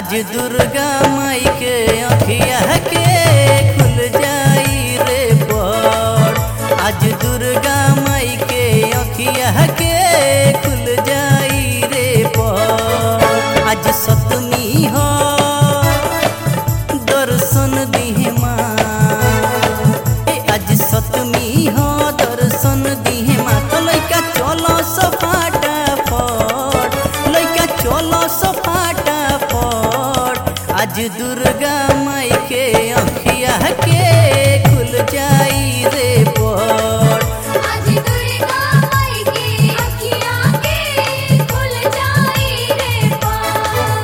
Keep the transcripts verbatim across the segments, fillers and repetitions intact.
आज दुर्गा माई के अखिया के खुल जाई रे पट। आज दुर्गा माई के अखिया के खुल जाई रे पट। आज सतमी हो दर्शन दिहे माँ, आज सतमी हो दर्शन दिहे माँ। तो लइका चलो सफाटा फट, लइका चलो सफाटा फट। आज दुर्गा माई के अखिया के खुल जाई रे पट। आज दुर्गा माई के अखिया के खुल जाई रे पट।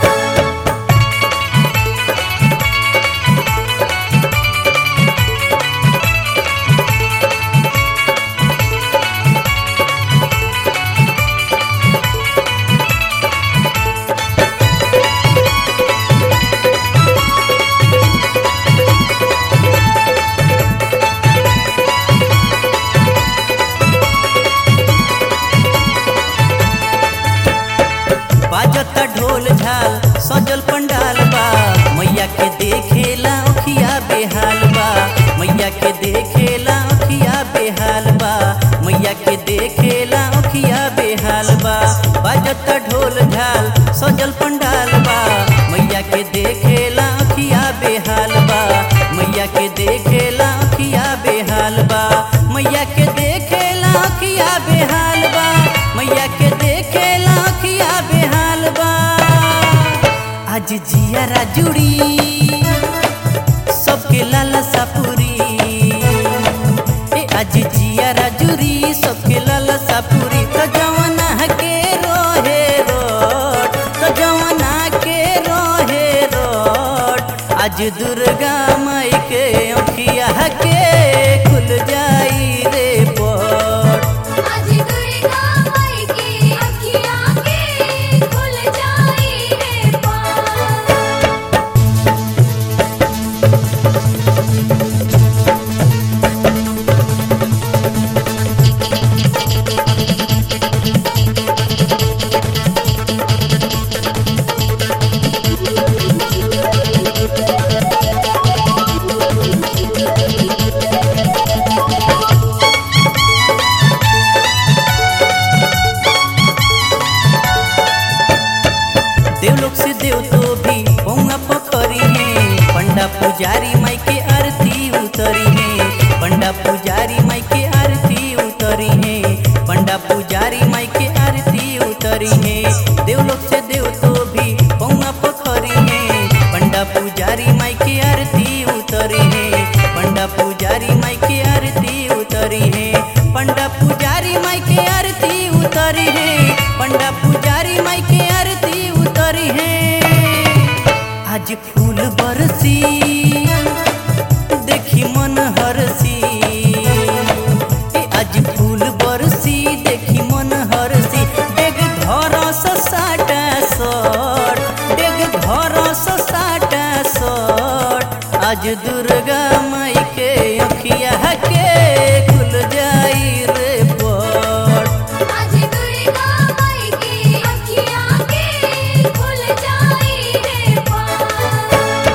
बाजता ढोल झाल सजल पंडाल बा, मैया के देखेला अखिया बेहाल बा। मैया के देखेला अखिया बेहाल बा, मैया के देखेला अखिया बेहाल बा। बाजता ढोल झाल सजल पंडाल बा, मैया के देखेला अखिया बेहाल बा। मैया के देखेला अखिया बेहाल बा, मैया के देखेला अखिया बेहाल बा। मैया के देखेला अखिया बेहाल बा। आज जियारा जुड़ी सबके लालसा पूरी, ए आज जियारा जुड़ी सबके लालसा पूरी। तो जवाना के रोहे रोट, तो जवाना के रोहे रोट। आज दुर्गा माई के अखिया के खुल जाई रे पट। आज दुर्गा माई के अखिया के खुल जाई रे पट। देवलोक से देव तो भी पौंगा पखरी है, पंडा पुजारी माई के आरती उतरी है। पंडा पुजारी माई के आरती उतरी है, पंडा पुजारी माई के आरती उतरी है। देवलोक से देव तो भी पौंगा पखरी है, पंडा पुजारी माई के आरती उतरी है। पंडा पुजारी माई के आरती उतरी है, पंडा पुजारी माई के आरती उतरी है। पंडा पुजारी माई के आरती उतरी है। आज फूल बरसी देखी मन हरसी, ए आज फूल बरसी देखी मन हरसी। डेग घर साटा सट, डेग घर साटा सट। आज दुर्गा माई के अखिया के खुल जाई रे पट। आज दुर्गा माई के अखिया के खुल जाई रे पट।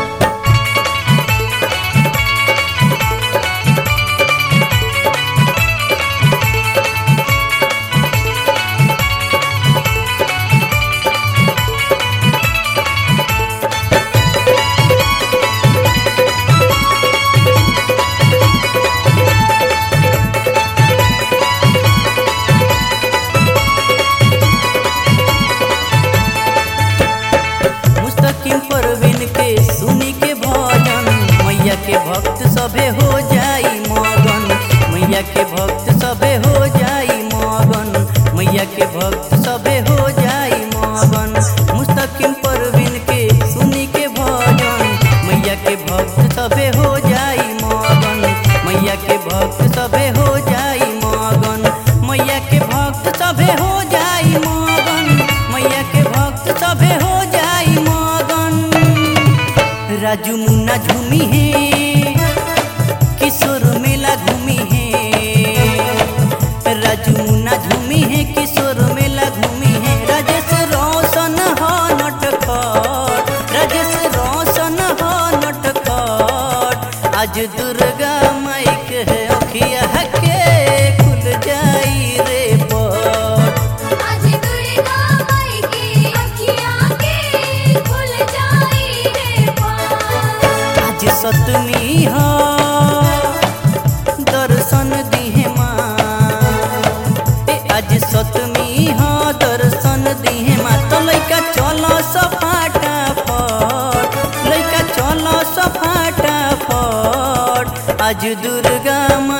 मुस्तकिम परवीन के सुनी के भजन, मैया के भक्त सभे हो जाई मगन। मैया के भक्त सभे हो जाई मगन, मैया के भक्त सभे हो जाई मगन। मुस्तकिम परवीन के सुनी के भजन, मैया के भक्त सभे हो जाई मगन। मैया के भक्त सभे हो जाई मगन, मैया के भक्त सभे हो जाई मगन। मैया के भक्त सभे हो जाई मगन। राजू मुन्ना झूमी है, किशोर मेला घूमी है। राजू मुन्ना झूमी है, किशोर मेला घूमी है। राजेश रोशन हो नटखट, राजेश मौसन हो नटखट आज दुर्गा माई के अखिया के खुल जाई रे पट आज दुर्गा माई की अखियाँ के खुल जाई रे पार। आज सतमी हो दर्शन दिहे माँ ए आज सतमी हो दर्शन दिहे माँ तो लइका चलो सफाटा फट लइका चलो सफाटा फट आज दुर्गा